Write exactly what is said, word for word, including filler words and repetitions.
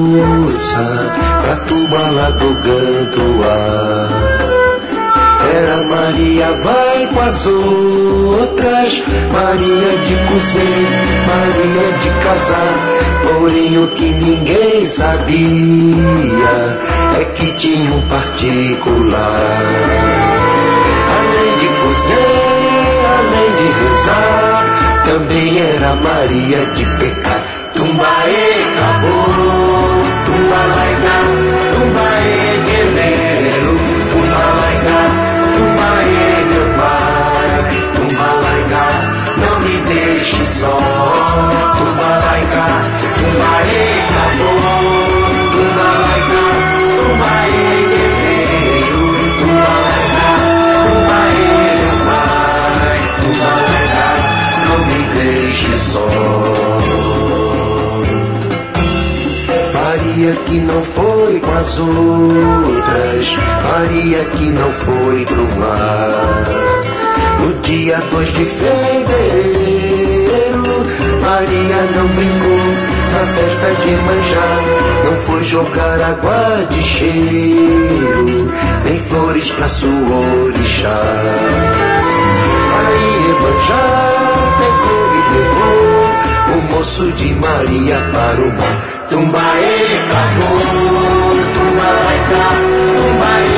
moça pra turma lá do Gantoá. Era Maria vai com as outras, Maria de cozer, Maria de casar. Porém o que ninguém sabia é que tinha um particular. Além de cozer, além de rezar, também era Maria de pecar. Tumbaê, acabou, tumbalaica, tumbaê, guerreiro, tumbalaica, tumbaê, meu pai, tumbalaica, não me deixe só, tumbalaica, tumbaê, acabou, tumbalaica, tumbaê, guerreiro, tumbalaica, tumbaê, meu pai, tumbalaica, não me deixe só. Maria que não foi com as outras, Maria que não foi pro mar. No dia dois de fevereiro, Maria não brincou na festa de Iemanjá. Não foi jogar água de cheiro, nem flores pra sua orixá. Aí Iemanjá pegou e levou o moço de Maria para o mar. Tumbaê, acabou, tumbalaica, tumbaê,